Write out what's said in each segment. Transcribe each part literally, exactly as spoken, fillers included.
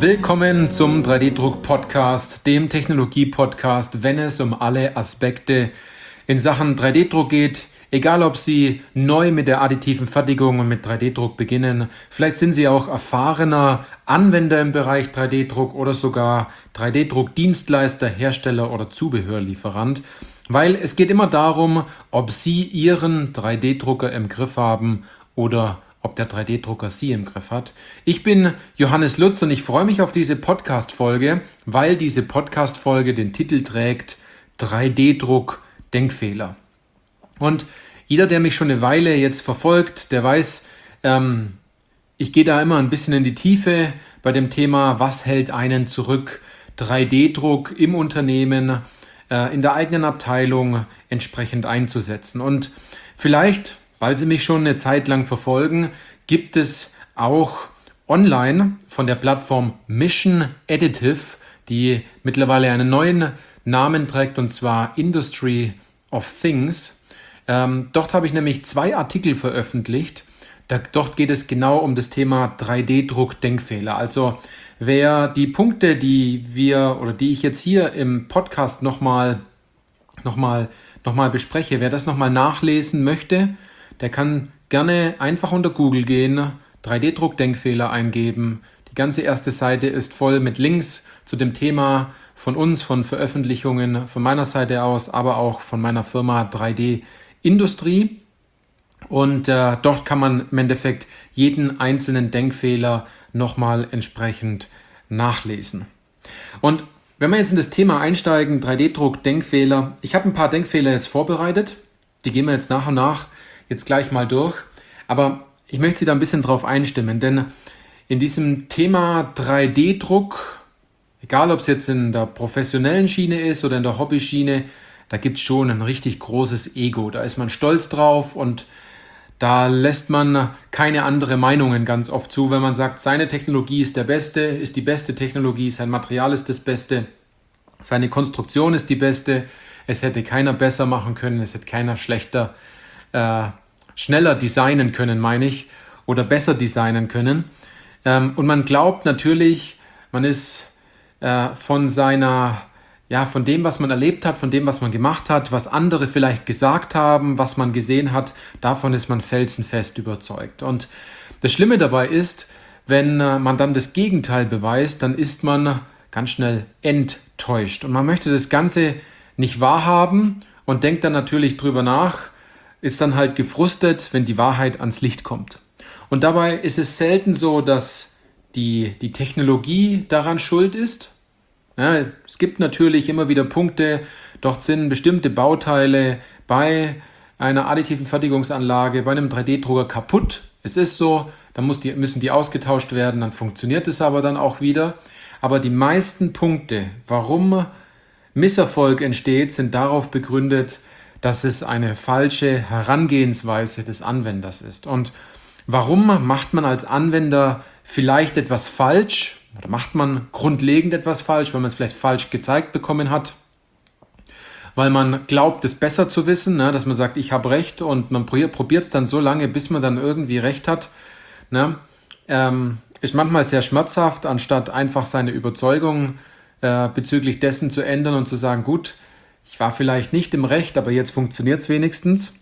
Willkommen zum drei D-Druck-Podcast, dem Technologie-Podcast, wenn es um alle Aspekte in Sachen drei D-Druck geht. Egal, ob Sie neu mit der additiven Fertigung und mit drei D-Druck beginnen, vielleicht sind Sie auch erfahrener Anwender im Bereich drei D-Druck oder sogar drei D-Druck-Dienstleister, Hersteller oder Zubehörlieferant, weil es geht immer darum, ob Sie Ihren drei D-Drucker im Griff haben oder ob der drei D-Drucker Sie im Griff hat. Ich bin Johannes Lutz und ich freue mich auf diese Podcast-Folge, weil diese Podcast-Folge den Titel trägt drei D-Druck Denkfehler. Und jeder, der mich schon eine Weile jetzt verfolgt, der weiß, ähm, ich gehe da immer ein bisschen in die Tiefe bei dem Thema, was hält einen zurück, drei D-Druck im Unternehmen, äh, in der eigenen Abteilung entsprechend einzusetzen. Und vielleicht, weil Sie mich schon eine Zeit lang verfolgen, gibt es auch online von der Plattform Mission Additive, die mittlerweile einen neuen Namen trägt, und zwar Industry of Things. Ähm, dort habe ich nämlich zwei Artikel veröffentlicht. Da, dort geht es genau um das Thema drei D-Druck-Denkfehler. Also wer die Punkte, die wir oder die ich jetzt hier im Podcast nochmal noch mal, noch mal bespreche, wer das nochmal nachlesen möchte, der kann gerne einfach unter Google gehen, drei D-Druck-Denkfehler eingeben. Die ganze erste Seite ist voll mit Links zu dem Thema von uns, von Veröffentlichungen von meiner Seite aus, aber auch von meiner Firma drei D Industrie. Und äh, dort kann man im Endeffekt jeden einzelnen Denkfehler nochmal entsprechend nachlesen. Und wenn wir jetzt in das Thema einsteigen, drei D-Druck, Denkfehler, ich habe ein paar Denkfehler jetzt vorbereitet, die gehen wir jetzt nach und nach jetzt gleich mal durch, aber ich möchte Sie da ein bisschen drauf einstimmen, denn in diesem Thema drei D-Druck, egal ob es jetzt in der professionellen Schiene ist oder in der Hobbyschiene, da gibt es schon ein richtig großes Ego. Da ist man stolz drauf und da lässt man keine andere Meinungen ganz oft zu, wenn man sagt, seine Technologie ist der beste, ist die beste Technologie, sein Material ist das Beste, seine Konstruktion ist die beste, es hätte keiner besser machen können, es hätte keiner schlechter, äh, schneller designen können, meine ich, oder besser designen können. Ähm, und man glaubt natürlich, man ist äh, von seiner Ja, von dem, was man erlebt hat, von dem, was man gemacht hat, was andere vielleicht gesagt haben, was man gesehen hat, davon ist man felsenfest überzeugt. Und das Schlimme dabei ist, wenn man dann das Gegenteil beweist, dann ist man ganz schnell enttäuscht. Und man möchte das Ganze nicht wahrhaben und denkt dann natürlich drüber nach, ist dann halt gefrustet, wenn die Wahrheit ans Licht kommt. Und dabei ist es selten so, dass die, die Technologie daran schuld ist. Ja, es gibt natürlich immer wieder Punkte, dort sind bestimmte Bauteile bei einer additiven Fertigungsanlage, bei einem drei D-Drucker kaputt. Es ist so, dann muss die, müssen die ausgetauscht werden, dann funktioniert es aber dann auch wieder. Aber die meisten Punkte, warum Misserfolg entsteht, sind darauf begründet, dass es eine falsche Herangehensweise des Anwenders ist. Und warum macht man als Anwender vielleicht etwas falsch? Oder macht man grundlegend etwas falsch, weil man es vielleicht falsch gezeigt bekommen hat, weil man glaubt, es besser zu wissen, ne? Dass man sagt, ich habe Recht, und man probiert es dann so lange, bis man dann irgendwie Recht hat. Ne? Ähm, ist manchmal sehr schmerzhaft, anstatt einfach seine Überzeugung äh, bezüglich dessen zu ändern und zu sagen, gut, ich war vielleicht nicht im Recht, aber jetzt funktioniert es wenigstens.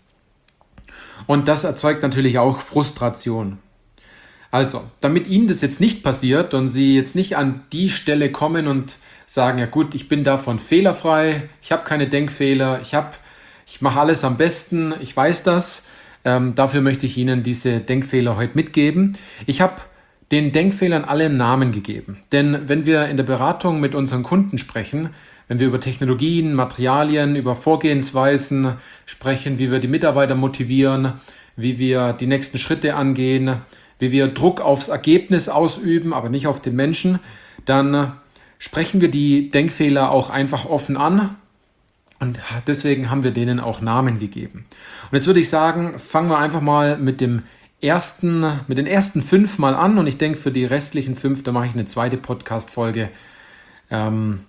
Und das erzeugt natürlich auch Frustration. Also, damit Ihnen das jetzt nicht passiert und Sie jetzt nicht an die Stelle kommen und sagen, ja gut, ich bin davon fehlerfrei, ich habe keine Denkfehler, ich, hab, ich mache alles am besten, ich weiß das, ähm, dafür möchte ich Ihnen diese Denkfehler heute mitgeben. Ich habe den Denkfehlern alle einen Namen gegeben, denn wenn wir in der Beratung mit unseren Kunden sprechen, wenn wir über Technologien, Materialien, über Vorgehensweisen sprechen, wie wir die Mitarbeiter motivieren, wie wir die nächsten Schritte angehen, wie wir Druck aufs Ergebnis ausüben, aber nicht auf den Menschen, dann sprechen wir die Denkfehler auch einfach offen an, und deswegen haben wir denen auch Namen gegeben. Und jetzt würde ich sagen, fangen wir einfach mal mit dem ersten, mit den ersten fünf mal an, und ich denke, für die restlichen fünf, da mache ich eine zweite Podcast-Folge. Ähm,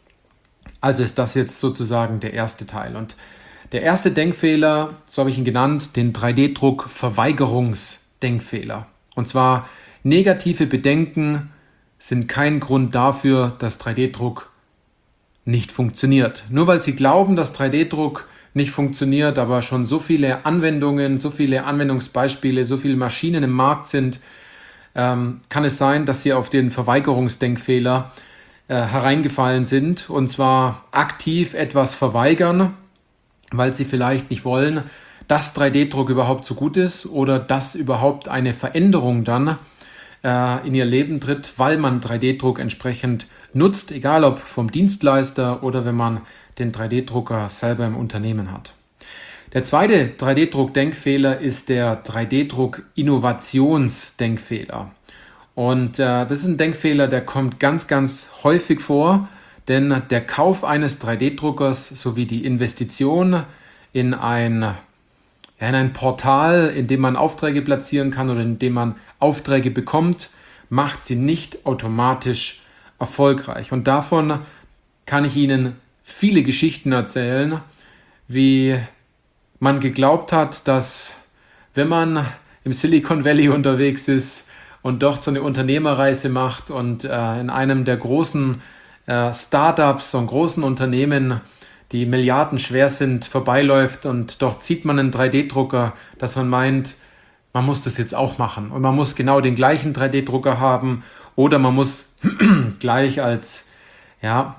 also ist das jetzt sozusagen der erste Teil. Und der erste Denkfehler, so habe ich ihn genannt, den drei D-Druck-Verweigerungsdenkfehler. Und zwar negative Bedenken sind kein Grund dafür, dass drei D Druck nicht funktioniert. Nur weil Sie glauben, dass drei D Druck nicht funktioniert, aber schon so viele Anwendungen, so viele Anwendungsbeispiele, so viele Maschinen im Markt sind, ähm, kann es sein, dass Sie auf den Verweigerungsdenkfehler äh, hereingefallen sind und zwar aktiv etwas verweigern, weil Sie vielleicht nicht wollen, dass drei D Druck überhaupt so gut ist oder dass überhaupt eine Veränderung dann in ihr Leben tritt, weil man drei D Druck entsprechend nutzt, egal ob vom Dienstleister oder wenn man den drei D Drucker selber im Unternehmen hat. Der zweite drei D Druck-Denkfehler ist der drei D Druck-Innovationsdenkfehler. Und äh, das ist ein Denkfehler, der kommt ganz, ganz häufig vor, denn der Kauf eines drei D Druckers sowie die Investition in ein Ja, in ein Portal, in dem man Aufträge platzieren kann oder in dem man Aufträge bekommt, macht sie nicht automatisch erfolgreich. Und davon kann ich Ihnen viele Geschichten erzählen, wie man geglaubt hat, dass wenn man im Silicon Valley unterwegs ist und dort so eine Unternehmerreise macht und äh, in einem der großen äh, Startups, so einem großen Unternehmen, die Milliarden schwer sind, vorbeiläuft und dort sieht man einen drei D Drucker, dass man meint, man muss das jetzt auch machen und man muss genau den gleichen drei D Drucker haben oder man muss gleich als, ja,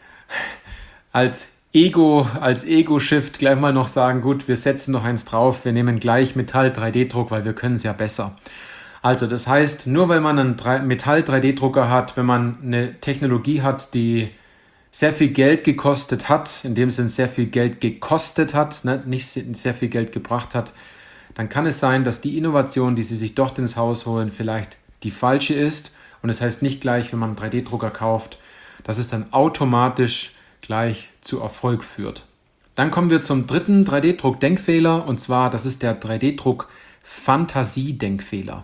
als Ego, als Ego-Shift gleich mal noch sagen, gut, wir setzen noch eins drauf, wir nehmen gleich Metall drei D Druck, weil wir können es ja besser. Also das heißt, nur weil man einen Metall drei D Drucker hat, wenn man eine Technologie hat, die sehr viel Geld gekostet hat, in dem Sinn sehr viel Geld gekostet hat, ne, nicht sehr viel Geld gebracht hat, dann kann es sein, dass die Innovation, die Sie sich dort ins Haus holen, vielleicht die falsche ist. Und das heißt nicht gleich, wenn man einen drei D Drucker kauft, dass es dann automatisch gleich zu Erfolg führt. Dann kommen wir zum dritten drei D Druck-Denkfehler und zwar, das ist der drei D Druck-Fantasie-Denkfehler.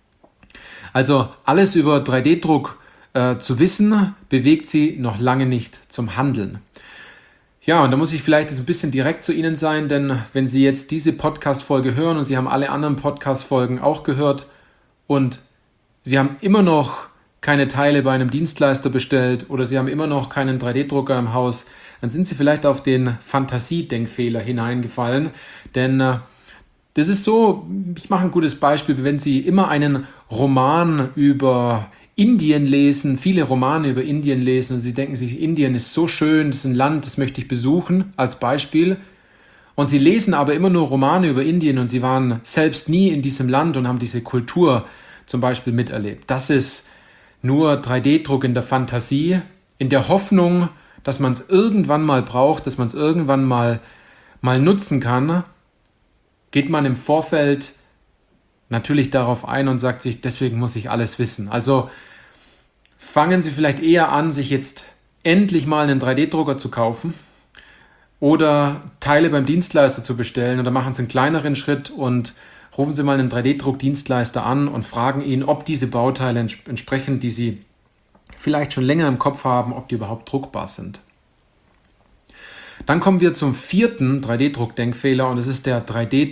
Also alles über drei D Druck Äh, zu wissen, bewegt Sie noch lange nicht zum Handeln. Ja, und da muss ich vielleicht ein bisschen direkt zu Ihnen sein, denn wenn Sie jetzt diese Podcast-Folge hören und Sie haben alle anderen Podcast-Folgen auch gehört und Sie haben immer noch keine Teile bei einem Dienstleister bestellt oder Sie haben immer noch keinen drei D Drucker im Haus, dann sind Sie vielleicht auf den Fantasie-Denkfehler hineingefallen, denn äh, das ist so, ich mache ein gutes Beispiel, wenn Sie immer einen Roman über Indien lesen, viele Romane über Indien lesen und Sie denken sich, Indien ist so schön, das ist ein Land, das möchte ich besuchen, als Beispiel. Und Sie lesen aber immer nur Romane über Indien und Sie waren selbst nie in diesem Land und haben diese Kultur zum Beispiel miterlebt. Das ist nur drei D Druck in der Fantasie, in der Hoffnung, dass man es irgendwann mal braucht, dass man es irgendwann mal, mal nutzen kann, geht man im Vorfeld natürlich darauf ein und sagt sich, deswegen muss ich alles wissen. Also fangen Sie vielleicht eher an, sich jetzt endlich mal einen drei D Drucker zu kaufen oder Teile beim Dienstleister zu bestellen oder machen Sie einen kleineren Schritt und rufen Sie mal einen drei D Druck-Dienstleister an und fragen ihn, ob diese Bauteile entsprechend, die Sie vielleicht schon länger im Kopf haben, ob die überhaupt druckbar sind. Dann kommen wir zum vierten drei D Druck-Denkfehler und das ist der drei D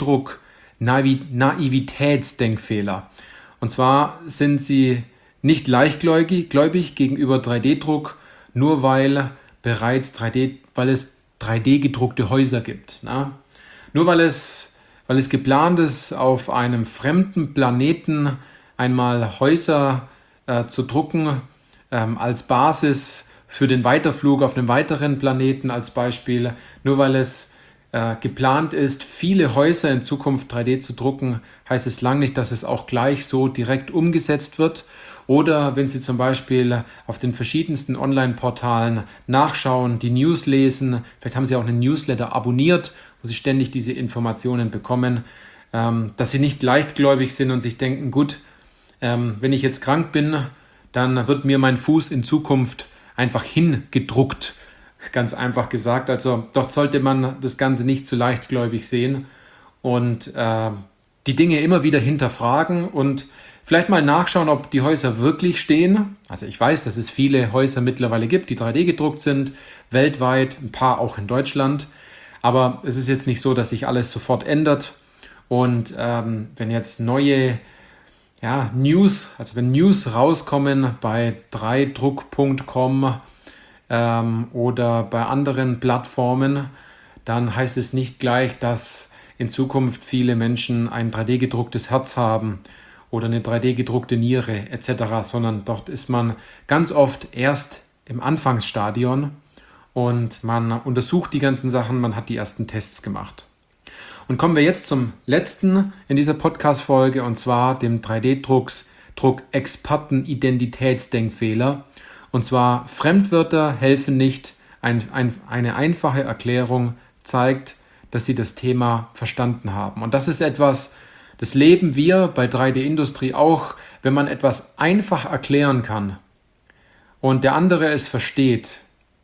Druck-Naivitätsdenkfehler. Und zwar sind Sie nicht leichtgläubig gläubig gegenüber drei D Druck, nur weil bereits drei D, weil es drei D gedruckte Häuser gibt. Na? Nur weil es, weil es geplant ist, auf einem fremden Planeten einmal Häuser äh, zu drucken, ähm, als Basis für den Weiterflug auf einem weiteren Planeten als Beispiel, nur weil es äh, geplant ist, viele Häuser in Zukunft drei D zu drucken, heißt es lang nicht, dass es auch gleich so direkt umgesetzt wird. Oder wenn Sie zum Beispiel auf den verschiedensten Online-Portalen nachschauen, die News lesen, vielleicht haben Sie auch einen Newsletter abonniert, wo Sie ständig diese Informationen bekommen, ähm, dass Sie nicht leichtgläubig sind und sich denken, gut, ähm, wenn ich jetzt krank bin, dann wird mir mein Fuß in Zukunft einfach hingedruckt, ganz einfach gesagt. Also dort sollte man das Ganze nicht zu leichtgläubig sehen und äh, die Dinge immer wieder hinterfragen und vielleicht mal nachschauen, ob die Häuser wirklich stehen. Also ich weiß, dass es viele Häuser mittlerweile gibt, die drei D gedruckt sind, weltweit, ein paar auch in Deutschland. Aber es ist jetzt nicht so, dass sich alles sofort ändert. Und ähm, wenn jetzt neue ja, News, also wenn News rauskommen bei drei druck punkt com ähm, oder bei anderen Plattformen, dann heißt es nicht gleich, dass in Zukunft viele Menschen ein drei D gedrucktes Herz haben oder eine drei D gedruckte Niere et cetera, sondern dort ist man ganz oft erst im Anfangsstadion und man untersucht die ganzen Sachen, man hat die ersten Tests gemacht. Und kommen wir jetzt zum letzten in dieser Podcast-Folge, und zwar dem drei D-Druck-Experten-Identitätsdenkfehler. Und zwar: Fremdwörter helfen nicht. Ein, ein, eine einfache Erklärung zeigt, dass sie das Thema verstanden haben. Und das ist etwas, das leben wir bei drei D-Industrie auch. Wenn man etwas einfach erklären kann und der andere es versteht,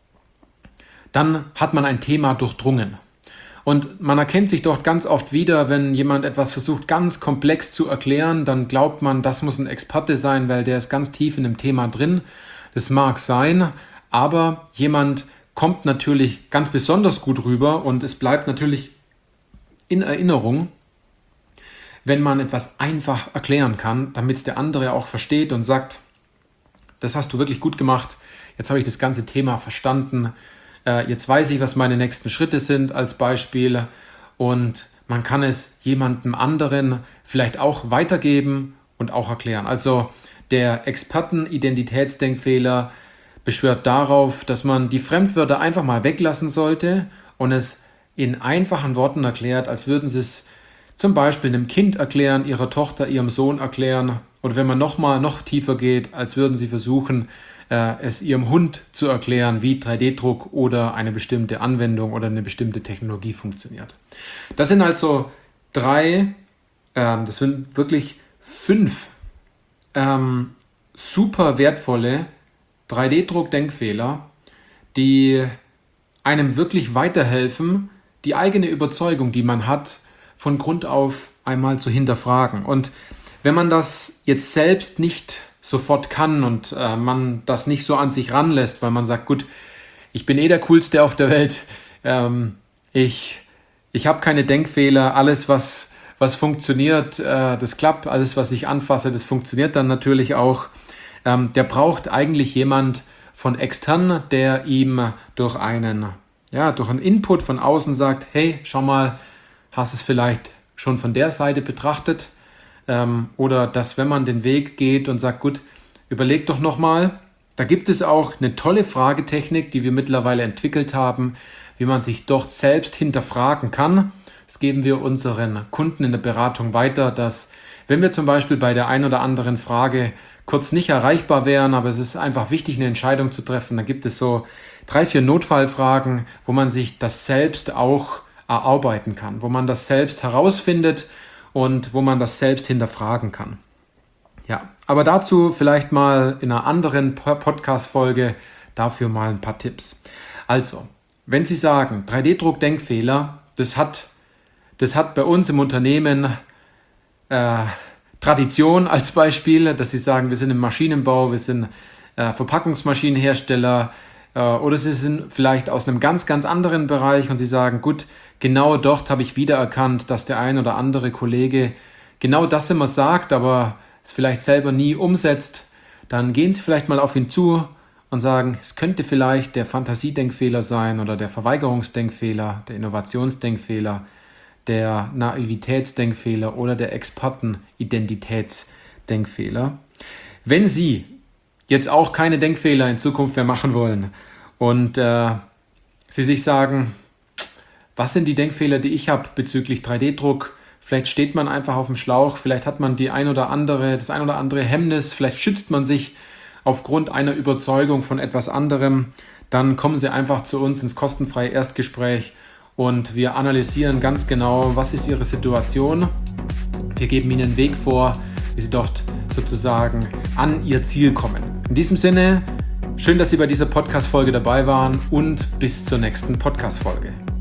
dann hat man ein Thema durchdrungen. Und man erkennt sich dort ganz oft wieder, wenn jemand etwas versucht, ganz komplex zu erklären, dann glaubt man, das muss ein Experte sein, weil der ist ganz tief in dem Thema drin. Das mag sein, aber jemand kommt natürlich ganz besonders gut rüber und es bleibt natürlich in Erinnerung, wenn man etwas einfach erklären kann, damit es der andere auch versteht und sagt, das hast du wirklich gut gemacht, jetzt habe ich das ganze Thema verstanden. Jetzt weiß ich, was meine nächsten Schritte sind als Beispiel, und man kann es jemandem anderen vielleicht auch weitergeben und auch erklären. Also der Experten-Identitätsdenkfehler beschwört darauf, dass man die Fremdwörter einfach mal weglassen sollte und es in einfachen Worten erklärt, als würden sie es zum Beispiel einem Kind erklären, ihrer Tochter, ihrem Sohn erklären, oder wenn man noch mal noch tiefer geht, als würden sie versuchen, es ihrem Hund zu erklären, wie drei D-Druck oder eine bestimmte Anwendung oder eine bestimmte Technologie funktioniert. Das sind also drei, ähm, das sind wirklich fünf ähm, super wertvolle drei D-Druck-Denkfehler, die einem wirklich weiterhelfen, die eigene Überzeugung, die man hat, von Grund auf einmal zu hinterfragen. Und wenn man das jetzt selbst nicht sofort kann und äh, man das nicht so an sich ranlässt, weil man sagt, gut, ich bin eh der Coolste auf der Welt, ähm, ich, ich habe keine Denkfehler, alles was, was funktioniert, äh, das klappt, alles was ich anfasse, das funktioniert dann natürlich auch. Ähm, der braucht eigentlich jemand von extern, der ihm durch einen, ja, durch einen Input von außen sagt, hey, schau mal, hast es vielleicht schon von der Seite betrachtet? Ähm, oder dass, wenn man den Weg geht und sagt, gut, überleg doch nochmal, da gibt es auch eine tolle Fragetechnik, die wir mittlerweile entwickelt haben, wie man sich dort selbst hinterfragen kann. Das geben wir unseren Kunden in der Beratung weiter, dass, wenn wir zum Beispiel bei der einen oder anderen Frage kurz nicht erreichbar wären, aber es ist einfach wichtig, eine Entscheidung zu treffen, dann gibt es so drei, vier Notfallfragen, wo man sich das selbst auch erarbeiten kann, wo man das selbst herausfindet und wo man das selbst hinterfragen kann. Ja, aber dazu vielleicht mal in einer anderen Podcast-Folge, dafür mal ein paar Tipps. Also, wenn Sie sagen, drei D-Druck-Denkfehler, das hat, das hat bei uns im Unternehmen äh, Tradition als Beispiel, dass Sie sagen, wir sind im Maschinenbau, wir sind äh, Verpackungsmaschinenhersteller, äh, oder Sie sind vielleicht aus einem ganz, ganz anderen Bereich und Sie sagen, gut, genau dort habe ich wiedererkannt, dass der ein oder andere Kollege genau das immer sagt, aber es vielleicht selber nie umsetzt. Dann gehen Sie vielleicht mal auf ihn zu und sagen, es könnte vielleicht der Fantasiedenkfehler sein oder der Verweigerungsdenkfehler, der Innovationsdenkfehler, der Naivitätsdenkfehler oder der Expertenidentitätsdenkfehler. Wenn Sie jetzt auch keine Denkfehler in Zukunft mehr machen wollen und äh, Sie sich sagen, was sind die Denkfehler, die ich habe bezüglich drei D-Druck? Vielleicht steht man einfach auf dem Schlauch, vielleicht hat man die ein oder andere, das ein oder andere Hemmnis, vielleicht schützt man sich aufgrund einer Überzeugung von etwas anderem. Dann kommen Sie einfach zu uns ins kostenfreie Erstgespräch und wir analysieren ganz genau, was ist Ihre Situation. Wir geben Ihnen einen Weg vor, wie Sie dort sozusagen an Ihr Ziel kommen. In diesem Sinne, schön, dass Sie bei dieser Podcast-Folge dabei waren und bis zur nächsten Podcast-Folge.